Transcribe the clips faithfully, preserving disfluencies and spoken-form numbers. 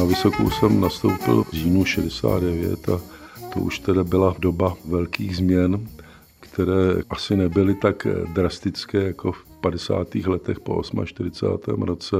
Na vysokou jsem nastoupil v říjnu šedesát devět a to už teda byla doba velkých změn, které asi nebyly tak drastické jako v padesátých letech po čtyřicátém osmém roce,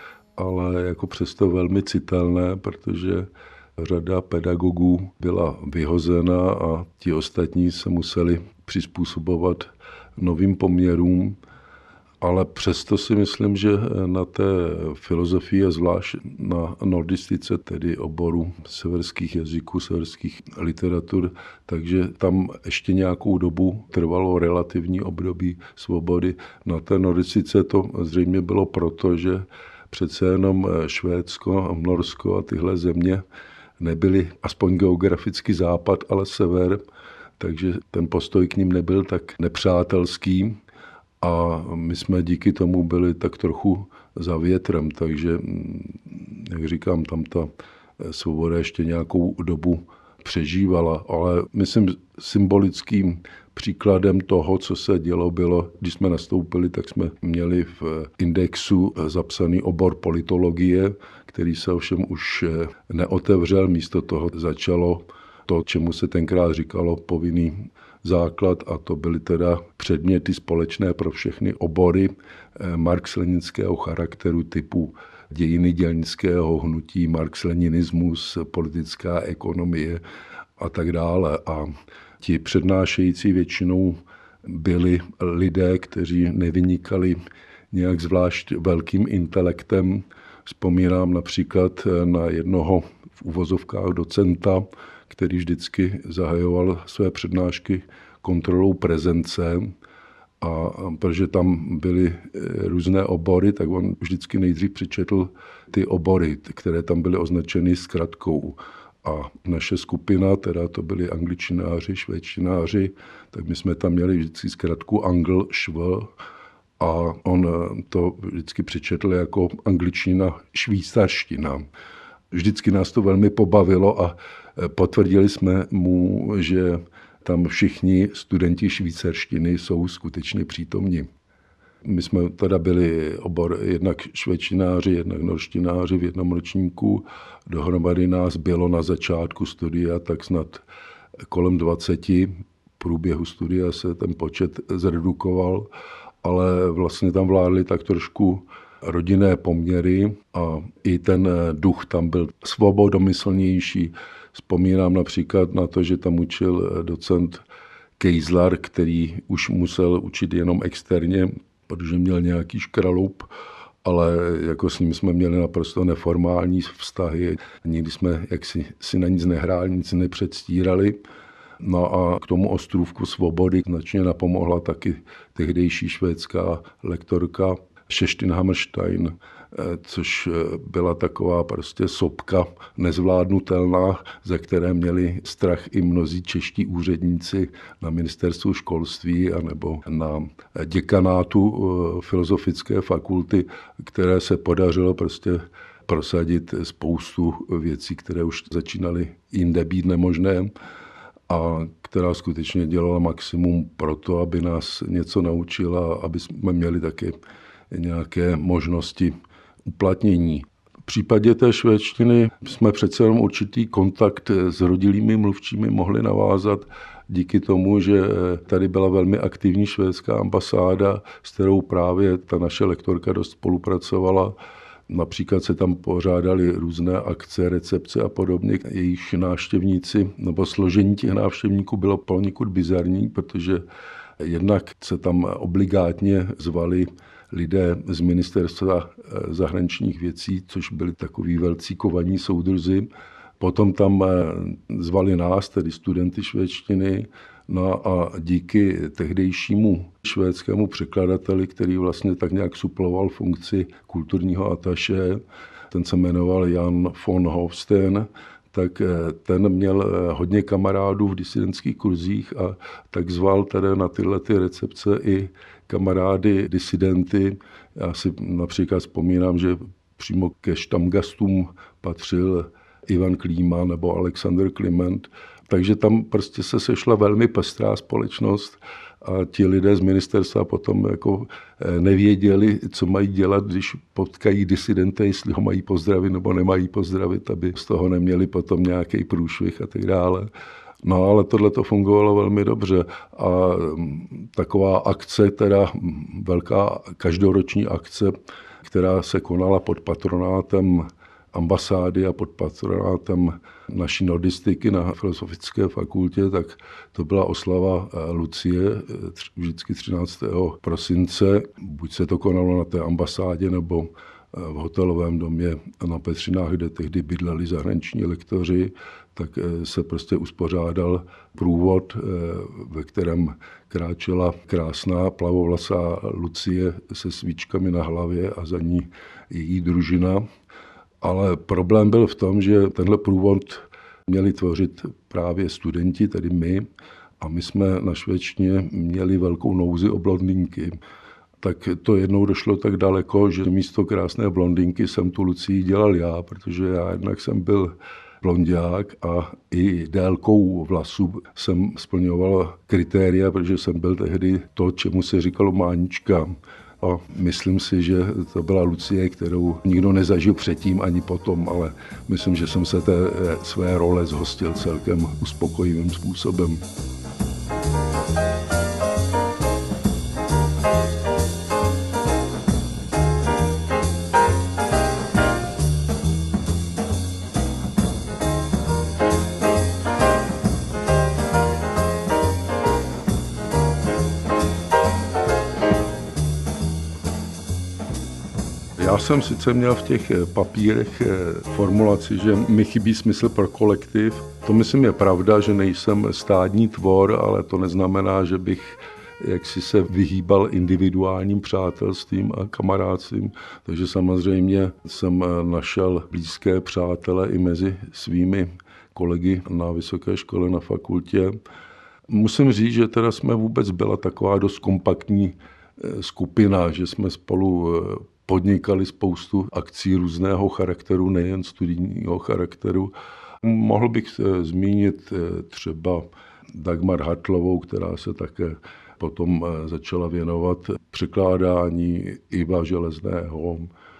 ale jako přesto velmi citelné, protože řada pedagogů byla vyhozena a ti ostatní se museli přizpůsobovat novým poměrům. Ale přesto si myslím, že na té filozofii a zvlášť na nordistice, tedy oboru severských jazyků, severských literatur, takže tam ještě nějakou dobu trvalo relativní období svobody. Na té nordistice to zřejmě bylo proto, že přece jenom Švédsko, Norsko a tyhle země nebyly aspoň geograficky západ, ale sever, takže ten postoj k ním nebyl tak nepřátelský. A my jsme díky tomu byli tak trochu za větrem, takže, jak říkám, tam ta svoboda ještě nějakou dobu přežívala. Ale myslím, symbolickým příkladem toho, co se dělo, bylo, když jsme nastoupili, tak jsme měli v indexu zapsaný obor politologie, který se ovšem už neotevřel, místo toho začalo to, čemu se tenkrát říkalo povinný základ, a to byly teda předměty společné pro všechny obory marx-leninského charakteru typu dějiny dělnického hnutí, marx-leninismus, politická ekonomie a tak dále. A ti přednášející většinou byli lidé, kteří nevynikali nějak zvlášť velkým intelektem. Vzpomínám například na jednoho v uvozovkách docenta, který vždycky zahajoval své přednášky kontrolou prezence, a protože tam byly různé obory, tak on vždycky nejdřív přečetl ty obory, které tam byly označeny zkratkou. A naše skupina, teda to byli angličtináři, švédštináři, tak my jsme tam měli vždycky zkratku Angl, šv, a on to vždycky přečetl jako angličtina, švýcarština. Vždycky nás to velmi pobavilo a potvrdili jsme mu, že tam všichni studenti švýcarštiny jsou skutečně přítomni. My jsme teda byli obor jednak švédštináři, jednak norštináři v jednom ročníku. Dohromady nás bylo na začátku studia tak snad kolem dvaceti. V průběhu studia se ten počet zredukoval, ale vlastně tam vládly tak trošku rodinné poměry a i ten duch tam byl svobodomyslnější. Vzpomínám například na to, že tam učil docent Kejzlar, který už musel učit jenom externě, protože měl nějaký škraloup, ale jako s ním jsme měli naprosto neformální vztahy. Nikdy jsme jaksi si na nic nehráli, nic nepředstírali. No a k tomu ostrůvku svobody značně napomohla taky tehdejší švédská lektorka Kerstin Hammerstein, což byla taková prostě sopka nezvládnutelná, ze které měli strach i mnozí čeští úředníci na ministerstvu školství anebo na děkanátu filozofické fakulty, které se podařilo prostě prosadit spoustu věcí, které už začínaly jinde být nemožné, a která skutečně dělala maximum pro to, aby nás něco naučila, aby jsme měli taky nějaké možnosti uplatnění. V případě té švédštiny jsme přece jenom určitý kontakt s rodilými mluvčími mohli navázat díky tomu, že tady byla velmi aktivní švédská ambasáda, s kterou právě ta naše lektorka dost spolupracovala. Například se tam pořádaly různé akce, recepce a podobně. Jejich návštěvníci nebo složení těch návštěvníků bylo poněkud bizarní, protože jednak se tam obligátně zvali lidé z ministerstva zahraničních věcí, což byli takoví velcí kovaní soudruzi. Potom tam zvali nás, tedy studenty švédštiny, no a díky tehdejšímu švédskému překladateli, který vlastně tak nějak suploval funkci kulturního ataše, ten se jmenoval Jan von Hofsten, tak ten měl hodně kamarádů v disidentských kruzích a tak zval tedy na tyhle ty recepce i kamarády disidenty. Já si například vzpomínám, že přímo ke štamgastům patřil Ivan Klíma nebo Alexander Kliment. Takže tam prostě se sešla velmi pestrá společnost a ti lidé z ministerstva potom jako nevěděli, co mají dělat, když potkají disidenta, jestli ho mají pozdravit nebo nemají pozdravit, aby z toho neměli potom nějaký průšvih a tak dále. No ale tohle to fungovalo velmi dobře a taková akce, teda velká každoroční akce, která se konala pod patronátem ambasády a pod patronátem naší nordistiky na Filozofické fakultě, tak to byla oslava Lucie, vždycky třináctého prosince. Buď se to konalo na té ambasádě nebo v hotelovém domě na Petřinách, kde tehdy bydleli zahraniční lektoři, tak se prostě uspořádal průvod, ve kterém kráčela krásná plavovlasá Lucie se svíčkami na hlavě a za ní její družina. Ale problém byl v tom, že tenhle průvod měli tvořit právě studenti, tedy my, a my jsme na švédštině měli velkou nouzi o blondýnky. Tak to jednou došlo tak daleko, že místo krásné blondýnky jsem tu Lucii dělal já, protože já jednak jsem byl blonďák a i délkou vlasů jsem splňoval kritéria, protože jsem byl tehdy to, čemu se říkalo mánička. A myslím si, že to byla Lucie, kterou nikdo nezažil předtím ani potom, ale myslím, že jsem se té své role zhostil celkem uspokojivým způsobem. Já jsem sice měl v těch papírech formulaci, že mi chybí smysl pro kolektiv. To myslím je pravda, že nejsem stádní tvor, ale to neznamená, že bych jaksi se vyhýbal individuálním přátelstvím a kamarádstvím. Takže samozřejmě jsem našel blízké přátele i mezi svými kolegy na vysoké škole, na fakultě. Musím říct, že teda jsme vůbec byla taková dost kompaktní skupina, že jsme spolu podnikali spoustu akcí různého charakteru, nejen studijního charakteru. Mohl bych zmínit třeba Dagmar Hartlovou, která se také potom začala věnovat překládání Iva Železného.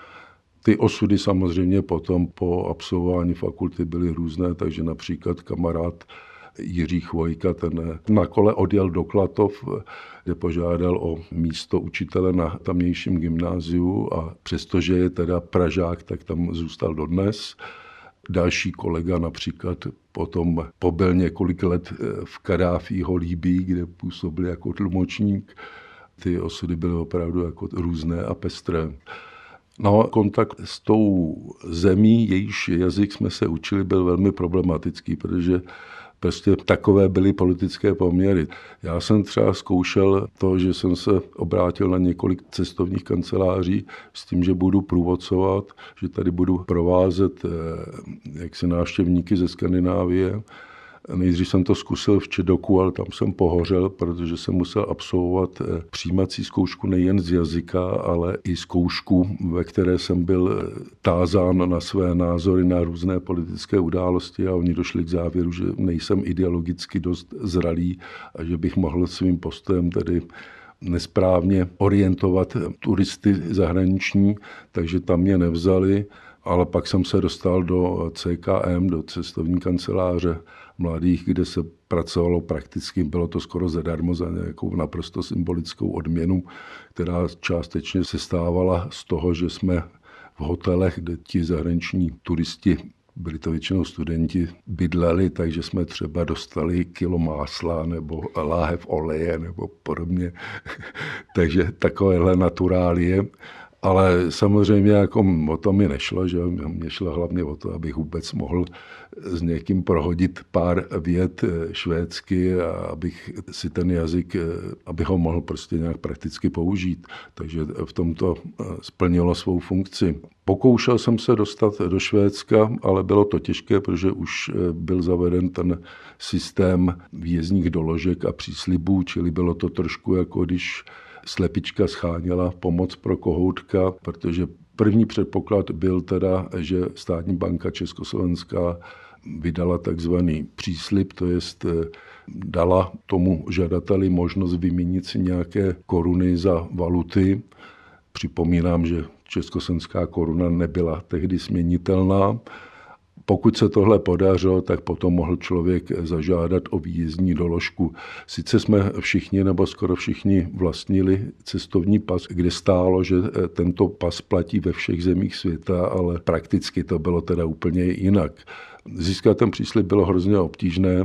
Ty osudy samozřejmě potom po absolvování fakulty byly různé, takže například kamarád Jiří Chvojka, ten na kole odjel do Klatov, kde požádal o místo učitele na tamnějším gymnáziu a přestože je teda Pražák, tak tam zůstal dodnes. Další kolega například potom pobyl několik let v Kadáfího Líbí, kde působil jako tlumočník. Ty osudy byly opravdu jako různé a pestré. No, kontakt s tou zemí, jejíž jazyk jsme se učili, byl velmi problematický, protože prostě takové byly politické poměry. Já jsem třeba zkoušel to, že jsem se obrátil na několik cestovních kanceláří s tím, že budu průvodcovat, že tady budu provázet jaksi návštěvníky ze Skandinávie. Nejdřív jsem to zkusil v Čedoku, ale tam jsem pohořel, protože jsem musel absolvovat přijímací zkoušku nejen z jazyka, ale i zkoušku, ve které jsem byl tázán na své názory na různé politické události a oni došli k závěru, že nejsem ideologicky dost zralý a že bych mohl svým postojem tedy nesprávně orientovat turisty zahraniční, takže tam mě nevzali. Ale pak jsem se dostal do C K M, do cestovní kanceláře mladých, kde se pracovalo prakticky, bylo to skoro zadarmo za nějakou naprosto symbolickou odměnu, která částečně se stávala z toho, že jsme v hotelech, kde ti zahraniční turisti, byli to většinou studenti, bydleli, takže jsme třeba dostali kilo másla nebo láhev oleje nebo podobně. Takže takovéhle naturálie. Ale samozřejmě jako o to mi nešlo, že mě šlo hlavně o to, abych vůbec mohl s někým prohodit pár vět švédsky a abych si ten jazyk, abych ho mohl prostě nějak prakticky použít. Takže v tomto splnilo svou funkci. Pokoušel jsem se dostat do Švédska, ale bylo to těžké, protože už byl zaveden ten systém výjezdních doložek a příslibů, čili bylo to trošku jako když slepička scháněla pomoc pro kohoutka, protože první předpoklad byl teda, že Státní banka Československá vydala takzvaný příslib, to jest dala tomu žadateli možnost vyměnit si nějaké koruny za valuty. Připomínám, že československá koruna nebyla tehdy směnitelná. Pokud se tohle podařilo, tak potom mohl člověk zažádat o výjezdní doložku. Sice jsme všichni nebo skoro všichni vlastnili cestovní pas, kde stálo, že tento pas platí ve všech zemích světa, ale prakticky to bylo teda úplně jinak. Získat ten příslib bylo hrozně obtížné.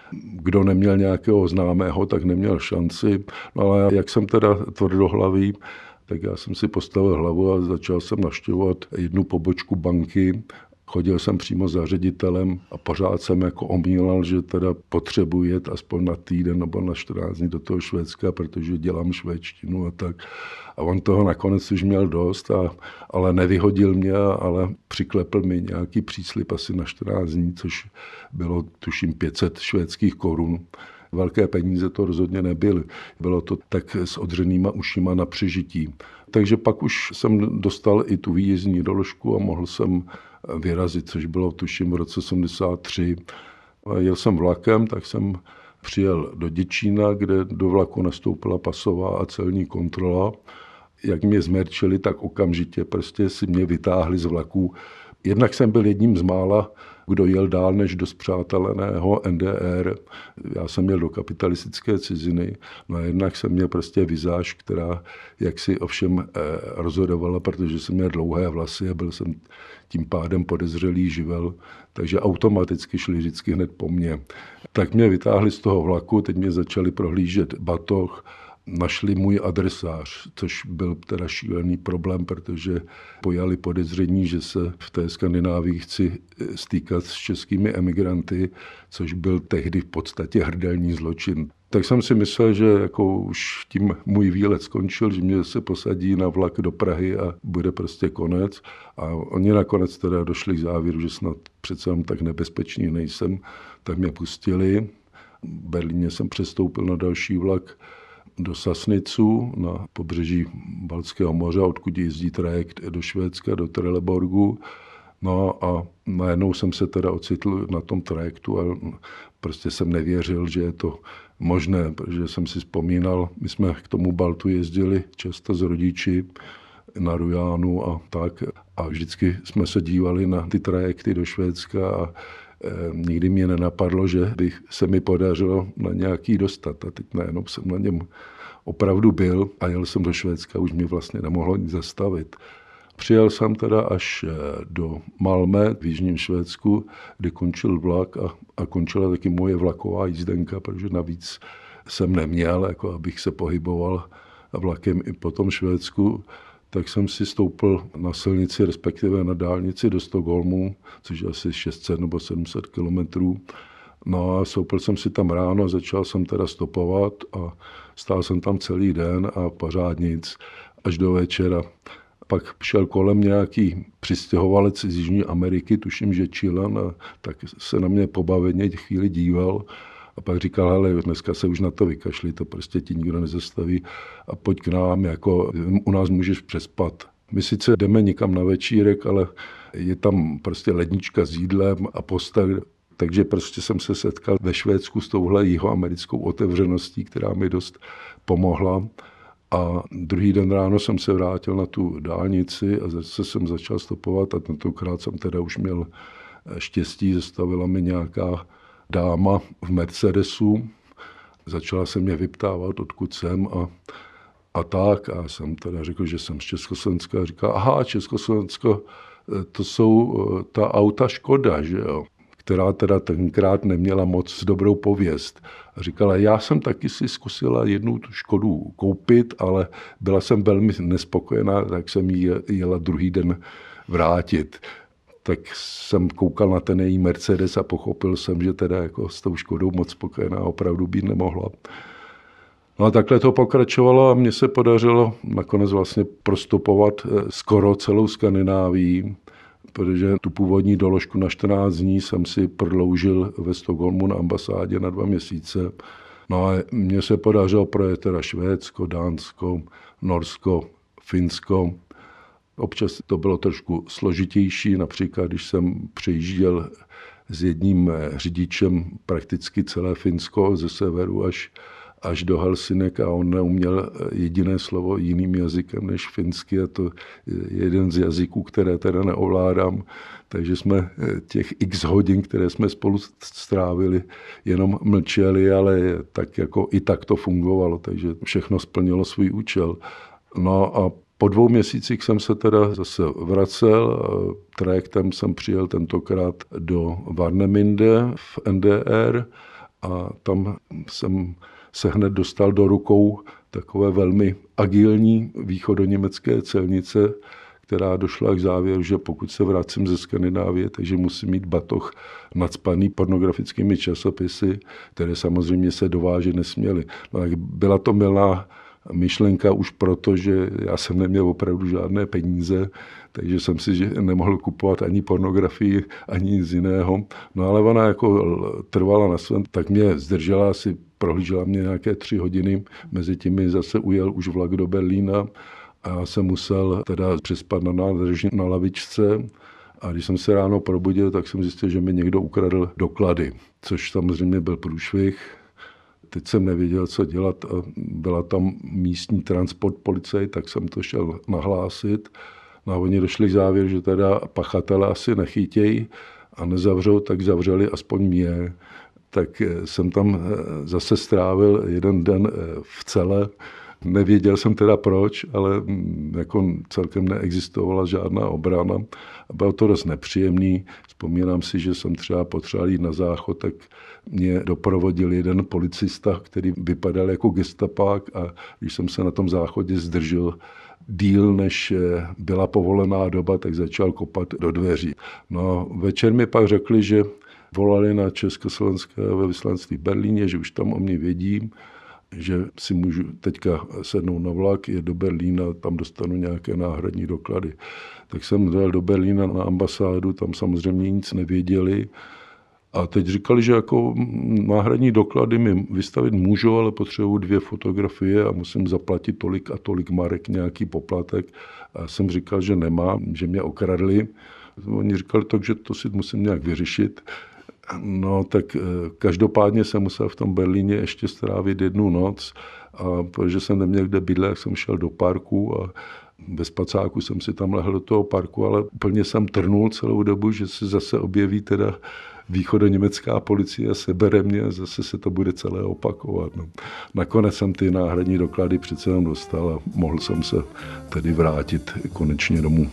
Kdo neměl nějakého známého, tak neměl šanci. No ale jak jsem teda tvrdohlavý, tak já jsem si postavil hlavu a začal jsem navštěvovat jednu pobočku banky. Chodil jsem přímo za ředitelem a pořád jsem jako omílal, že teda potřebuji jet aspoň na týden nebo na čtrnáct dní do toho Švédska, protože dělám švédštinu a tak. A on toho nakonec už měl dost, a, ale nevyhodil mě, ale přiklepl mi nějaký příslib asi na čtrnáct dní, což bylo tuším pět set švédských korun. Velké peníze to rozhodně nebyly. Bylo to tak s odřenýma ušima na přežití. Takže pak už jsem dostal i tu výjezdní doložku a mohl jsem vyrazit, což bylo tuším v roce sedmdesát tři. Jel jsem vlakem, tak jsem přijel do Děčína, kde do vlaku nastoupila pasová a celní kontrola. Jak mě zmerčili, tak okamžitě prostě si mě vytáhli z vlaku. Jednak jsem byl jedním z mála, kdo jel dál než do spřáteleného N D R. Já jsem měl do kapitalistické ciziny, no a jednak jsem měl prostě vizáž, která jaksi ovšem eh, rozhodovala, protože jsem měl dlouhé vlasy a byl jsem tím pádem podezřelý živel, takže automaticky šli vždycky hned po mně. Tak mě vytáhli z toho vlaku, teď mě začali prohlížet batoh, našli můj adresář, což byl teda šílený problém, protože pojali podezření, že se v té Skandinávii chci stýkat s českými emigranty, což byl tehdy v podstatě hrdelní zločin. Tak jsem si myslel, že jako už tím můj výlet skončil, že mě se posadí na vlak do Prahy a bude prostě konec. A oni nakonec teda došli k závěru, že snad přece tak nebezpečný nejsem, tak mě pustili. V Berlíně jsem přestoupil na další vlak do Sasnicu na pobřeží Baltského moře, odkud jezdí trajekt do Švédska, do Trelleborgu. No a najednou jsem se teda ocitl na tom trajektu a prostě jsem nevěřil, že je to možné, protože jsem si vzpomínal, my jsme k tomu Baltu jezdili často s rodiči na Rujánu a tak a vždycky jsme se dívali na ty trajekty do Švédska a nikdy mě nenapadlo, že by se mi podařilo na nějaký dostat. A teď najednou jsem na něm opravdu byl a jel jsem do Švédska, už mě vlastně nemohlo nic zastavit. Přijel jsem teda až do Malmö v jižním Švédsku, kde končil vlak a, a končila taky moje vlaková jízdenka, protože navíc jsem neměl, jako abych se pohyboval vlakem i po tom Švédsku. Tak jsem si stoupil na silnici, respektive na dálnici do Stockholmu, což je asi šest set nebo sedm set kilometrů. No a stoupil jsem si tam ráno, začal jsem teda stopovat a stál jsem tam celý den a pořád nic až do večera. Pak šel kolem nějaký přistěhovalec z Jižní Ameriky, tuším, že Chilan, a tak se na mě pobaveně chvíli díval. A pak říkal, hele, dneska se už na to vykašli, to prostě ti nikdo nezastaví a pojď k nám, jako u nás můžeš přespat. My sice jdeme někam na večírek, ale je tam prostě lednička s jídlem a postel, takže prostě jsem se setkal ve Švédsku s touhle jihoamerickou otevřeností, která mi dost pomohla. A druhý den ráno jsem se vrátil na tu dálnici a zase jsem začal stopovat a tentokrát jsem teda už měl štěstí, zastavila mi nějaká dáma v Mercedesu, začala se mě vyptávat, odkud jsem a, a tak. A jsem teda řekl, že jsem z Československa a říká, aha, Československo, to jsou ta auta Škoda, že jo, která teda tenkrát neměla moc dobrou pověst. A říkala, já jsem taky si zkusila jednu tu Škodu koupit, ale byla jsem velmi nespokojená, tak jsem ji jela druhý den vrátit. Tak jsem koukal na ten její Mercedes a pochopil jsem, že teda jako s tou Škodou moc spokojená opravdu být nemohla. No a takhle to pokračovalo a mně se podařilo nakonec vlastně prostupovat skoro celou Skandinávii, protože tu původní doložku na čtrnáct dní jsem si prodloužil ve Stockholmu na ambasádě na dva měsíce. No a mně se podařilo projet teda Švédsko, Dánsko, Norsko, Finsko. Občas to bylo trošku složitější, například když jsem přejížděl s jedním řidičem prakticky celé Finsko ze severu až, až do Helsinek a on neuměl jediné slovo jiným jazykem než finsky a to je jeden z jazyků, které teda neovládám. Takže jsme těch x hodin, které jsme spolu strávili, jenom mlčeli, ale tak jako i tak to fungovalo, takže všechno splnilo svůj účel. No a po dvou měsících jsem se teda zase vracel, trajektem jsem přijel tentokrát do Warnemünde v N D R a tam jsem se hned dostal do rukou takové velmi agilní východoněmecké celnice, která došla k závěru, že pokud se vracím ze Skandinávie, takže musím mít batoh nacpaný pornografickými časopisy, které samozřejmě se dovážet nesměly. No, byla to milná myšlenka už proto, že já jsem neměl opravdu žádné peníze, takže jsem si nemohl kupovat ani pornografii, ani nic jiného. No ale ona jako trvala na svém, tak mě zdržela, asi prohlížela mě nějaké tři hodiny, mezi tím mi zase ujel už vlak do Berlína a já jsem musel teda přespat na nádrži na lavičce. A když jsem se ráno probudil, tak jsem zjistil, že mi někdo ukradl doklady, což samozřejmě byl průšvih. Teď jsem nevěděl, co dělat a byla tam místní transport policaj, tak jsem to šel nahlásit. No a oni došli k závěru, že teda pachatele asi nechytějí a nezavřou, tak zavřeli aspoň mě. Tak jsem tam zase strávil jeden den v cele. Nevěděl jsem teda proč, ale jako celkem neexistovala žádná obrana. Bylo to dost nepříjemný. Vzpomínám si, že jsem třeba potřeboval jít na záchod, tak mě doprovodil jeden policista, který vypadal jako gestapák a když jsem se na tom záchodě zdržel díl, než byla povolená doba, tak začal kopat do dveří. No, večer mi pak řekli, že volali na československé velvyslanectví v Berlíně, že už tam o mě vědí, že si můžu teďka sednout na vlak, je do Berlína, tam dostanu nějaké náhradní doklady. Tak jsem dojel do Berlína na ambasádu, tam samozřejmě nic nevěděli. A teď říkali, že jako náhradní doklady mi vystavit můžou, ale potřebuji dvě fotografie a musím zaplatit tolik a tolik marek, nějaký poplatek. A já jsem říkal, že nemám, že mě okradli. Oni říkali, takže to si musím nějak vyřešit. No tak každopádně jsem musel v tom Berlíně ještě strávit jednu noc a protože jsem neměl kde bydlet, jsem šel do parku a bez spacáku jsem si tam lehl do toho parku, ale úplně jsem trnul celou dobu, že se zase objeví teda východoněmecká policie a sebere mě a zase se to bude celé opakovat. No. Nakonec jsem ty náhradní doklady přece jenom dostal a mohl jsem se tedy vrátit konečně domů.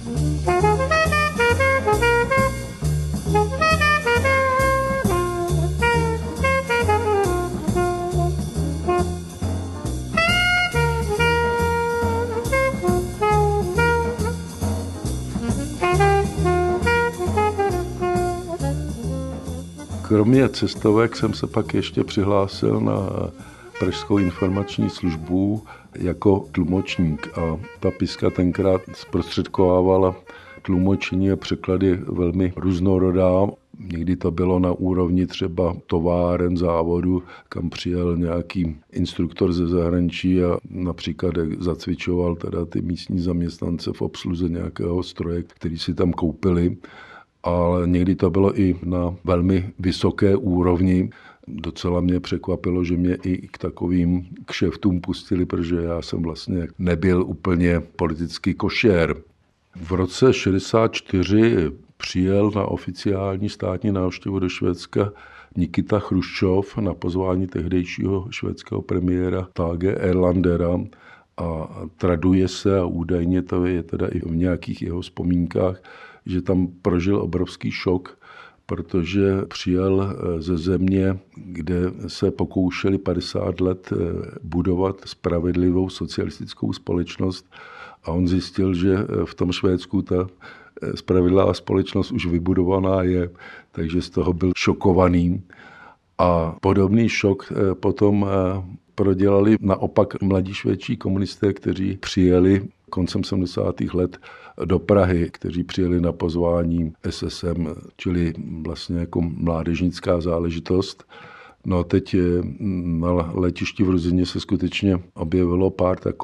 Kromě cestovek jsem se pak ještě přihlásil na Pražskou informační službu jako tlumočník a ta Piska tenkrát zprostředkovávala tlumočení a překlady velmi různorodá. Někdy to bylo na úrovni třeba továren, závodu, kam přijel nějaký instruktor ze zahraničí a například zacvičoval teda ty místní zaměstnance v obsluze nějakého stroje, který si tam koupili. Ale někdy to bylo i na velmi vysoké úrovni. Docela mě překvapilo, že mě i k takovým kšeftům pustili, protože já jsem vlastně nebyl úplně politický košér. V roce šedesát čtyři přijel na oficiální státní návštěvu do Švédska Nikita Chruščov na pozvání tehdejšího švédského premiéra Tage Erlandera a traduje se a údajně to je teda i v nějakých jeho vzpomínkách, že tam prožil obrovský šok, protože přijel ze země, kde se pokoušeli padesát let budovat spravedlivou socialistickou společnost a on zjistil, že v tom Švédsku ta spravedlivá společnost už vybudovaná je, takže z toho byl šokovaný. A podobný šok potom prodělali naopak mladí švédští komunisté, kteří přijeli koncem sedmdesátých let do Prahy, kteří přijeli na pozvání S S M, čili vlastně jako mládežnická záležitost. No a teď na letišti v Ruzyně se skutečně objevilo pár takových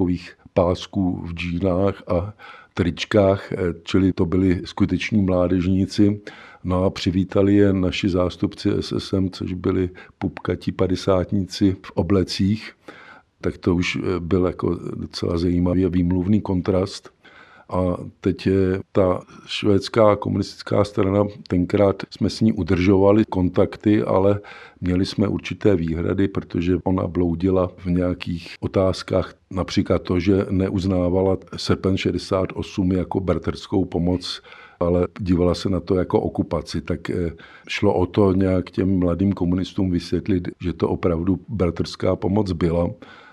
pásků v džínách a tričkách, čili to byli skuteční mládežníci. No a přivítali je naši zástupci S S M, což byli pupkatí padesátníci v oblecích. Tak to už byl jako docela zajímavý a výmluvný kontrast. A teď je ta švédská komunistická strana, tenkrát jsme s ní udržovali kontakty, ale měli jsme určité výhrady, protože ona bloudila v nějakých otázkách, například to, že neuznávala srpen šedesát osm jako braterskou pomoc, ale dívala se na to jako okupaci. Tak šlo o to nějak těm mladým komunistům vysvětlit, že to opravdu bratrská pomoc byla.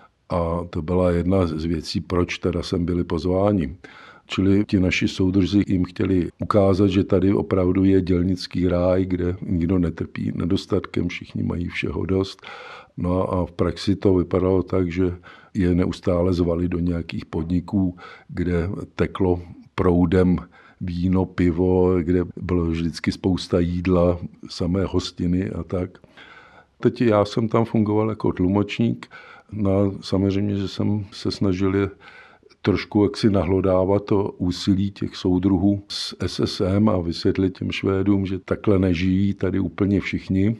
A to byla jedna z věcí, proč teda sem byli pozváni. Čili ti naši soudruzi jim chtěli ukázat, že tady opravdu je dělnický ráj, kde nikdo netrpí nedostatkem, všichni mají všeho dost. No a v praxi to vypadalo tak, že je neustále zvali do nějakých podniků, kde teklo proudem víno, pivo, kde bylo vždycky spousta jídla, samé hostiny a tak. Teď já jsem tam fungoval jako tlumočník. No, samozřejmě, že jsem se snažil je trošku jaksi nahlodávat to úsilí těch soudruhů s S S M a vysvětlit těm Švédům, že takhle nežijí tady úplně všichni.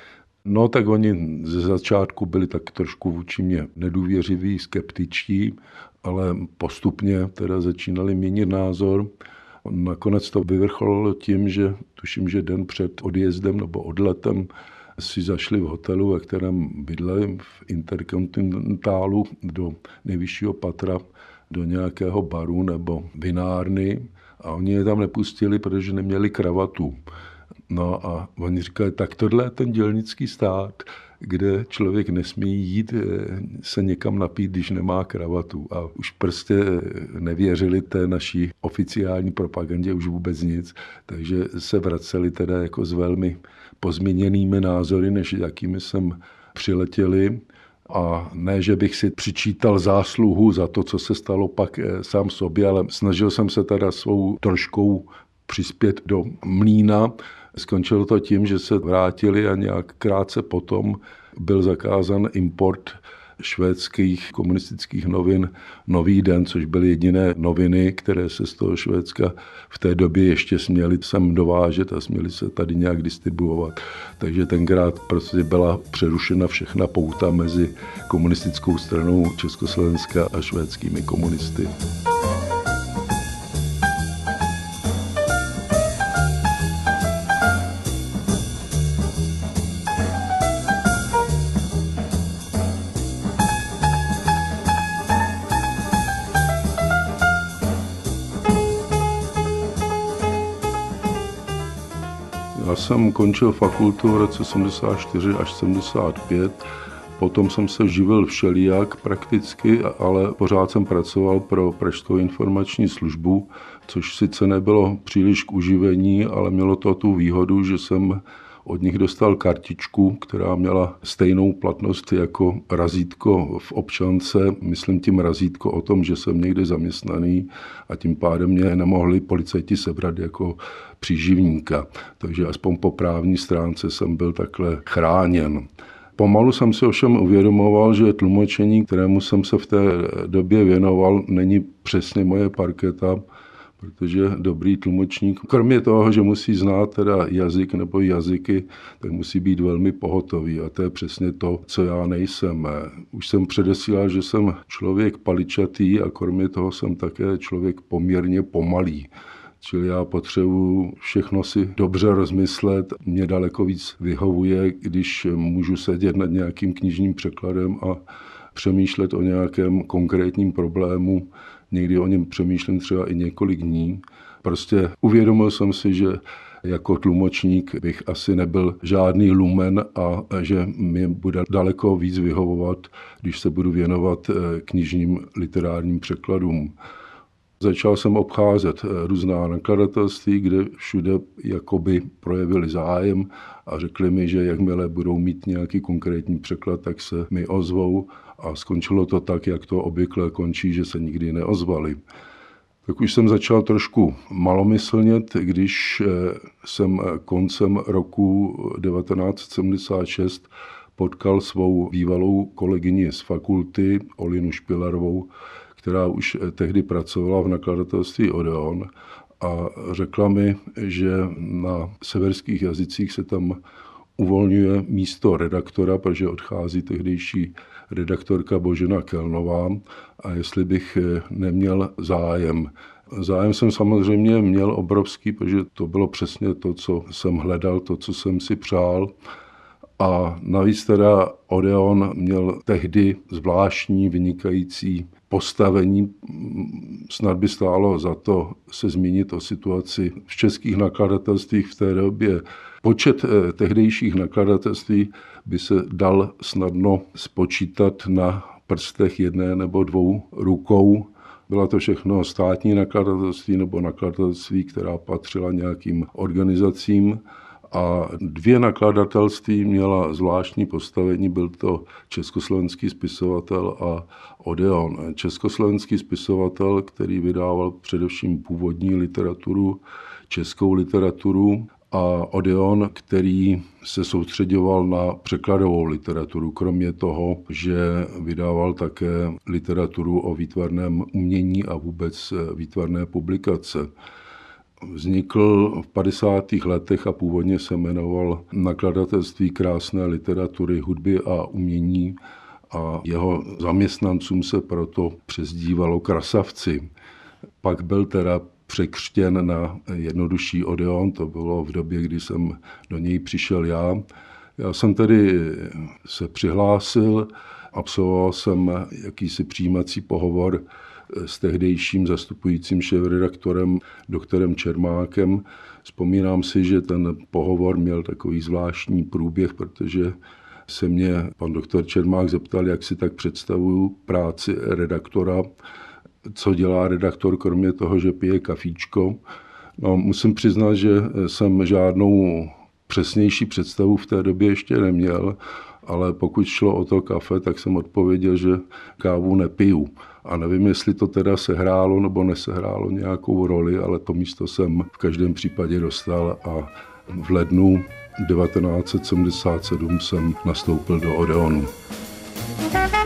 No tak oni ze začátku byli tak trošku vůči mě nedůvěřiví, skeptičtí, ale postupně teda začínali měnit názor. Nakonec to vyvrcholilo tím, že tuším, že den před odjezdem nebo odletem si zašli v hotelu, ve kterém bydleli v Interkontinentálu do nejvyššího patra, do nějakého baru nebo vinárny a oni je tam nepustili, protože neměli kravatu. No a oni říkali, tak tohle je ten dělnický stát, kde člověk nesmí jít se někam napít, když nemá kravatu. A už prostě nevěřili té naší oficiální propagandě už vůbec nic, takže se vraceli teda jako s velmi pozměněnými názory, než jakými jsem přiletěli. A ne, že bych si přičítal zásluhu za to, co se stalo pak sám sobě, ale snažil jsem se teda svou troškou přispět do mlýna. Skončilo to tím, že se vrátili a nějak krátce potom byl zakázán import švédských komunistických novin Nový den, což byly jediné noviny, které se z toho Švédska v té době ještě směly sem dovážet a směly se tady nějak distribuovat. Takže tenkrát prostě byla přerušena všechna pouta mezi komunistickou stranou Československa a švédskými komunisty. Já jsem končil fakultu v roce sedmdesát čtyři až sedmdesát pět, potom jsem se živil všelijak prakticky, ale pořád jsem pracoval pro Pražskou informační službu, což sice nebylo příliš k uživení, ale mělo to tu výhodu, že jsem od nich dostal kartičku, která měla stejnou platnost jako razítko v občance, myslím tím razítko o tom, že jsem někde zaměstnaný a tím pádem mě nemohli policajti sebrat jako příživníka. Takže aspoň po právní stránce jsem byl takhle chráněn. Pomalu jsem si ovšem uvědomoval, že tlumočení, kterému jsem se v té době věnoval, není přesně moje parketa, protože dobrý tlumočník, kromě toho, že musí znát teda jazyk nebo jazyky, tak musí být velmi pohotový a to je přesně to, co já nejsem. Už jsem předesílal, že jsem člověk paličatý a kromě toho jsem také člověk poměrně pomalý. Čili já potřebuji všechno si dobře rozmyslet. Mě daleko víc vyhovuje, když můžu sedět nad nějakým knižním překladem a přemýšlet o nějakém konkrétním problému. Někdy o něm přemýšlím třeba i několik dní. Prostě uvědomil jsem si, že jako tlumočník bych asi nebyl žádný lumen a že mi bude daleko víc vyhovovat, když se budu věnovat knižním literárním překladům. Začal jsem obcházet různá nakladatelství, kde všude jakoby projevili zájem a řekli mi, že jakmile budou mít nějaký konkrétní překlad, tak se mi ozvou a skončilo to tak, jak to obvykle končí, že se nikdy neozvali. Tak už jsem začal trošku malomyslnět, když jsem koncem roku devatenáct set sedmdesát šest potkal svou bývalou kolegyni z fakulty, Olinu Špilarovou, která už tehdy pracovala v nakladatelství Odeon a řekla mi, že na severských jazycích se tam uvolňuje místo redaktora, protože odchází tehdejší redaktorka Božena Kelnová a jestli bych neměl zájem. Zájem jsem samozřejmě měl obrovský, protože to bylo přesně to, co jsem hledal, to, co jsem si přál. A navíc teda Odeon měl tehdy zvláštní, vynikající postavení. Snad by stálo za to se zmínit o situaci v českých nakladatelstvích v té době. Počet tehdejších nakladatelství by se dal snadno spočítat na prstech jedné nebo dvou rukou. Byla to všechno státní nakladatelství nebo nakladatelství, která patřila nějakým organizacím. A dvě nakladatelství měla zvláštní postavení, byl to Československý spisovatel a Odeon. Československý spisovatel, který vydával především původní literaturu, českou literaturu, a Odeon, který se soustředoval na překladovou literaturu, kromě toho, že vydával také literaturu o výtvarném umění a vůbec výtvarné publikace. Vznikl v padesátých letech a původně se jmenoval Nakladatelství krásné literatury, hudby a umění a jeho zaměstnancům se proto přezdívalo Krasavci. Pak byl teda překřtěn na jednodušší Odeon, to bylo v době, kdy jsem do něj přišel já. Já jsem tedy se přihlásil, absolvoval jsem jakýsi přijímací pohovor s tehdejším zastupujícím šéfredaktorem doktorem Čermákem. Vzpomínám si, že ten pohovor měl takový zvláštní průběh, protože se mě pan doktor Čermák zeptal, jak si tak představuju práci redaktora, co dělá redaktor, kromě toho, že pije kafíčko. No, musím přiznat, že jsem žádnou přesnější představu v té době ještě neměl, ale pokud šlo o to kafe, tak jsem odpověděl, že kávu nepiju. A nevím, jestli to teda sehrálo nebo nesehrálo nějakou roli, ale to místo jsem v každém případě dostal a v lednu devatenáct set sedmdesát sedm jsem nastoupil do Odeonu.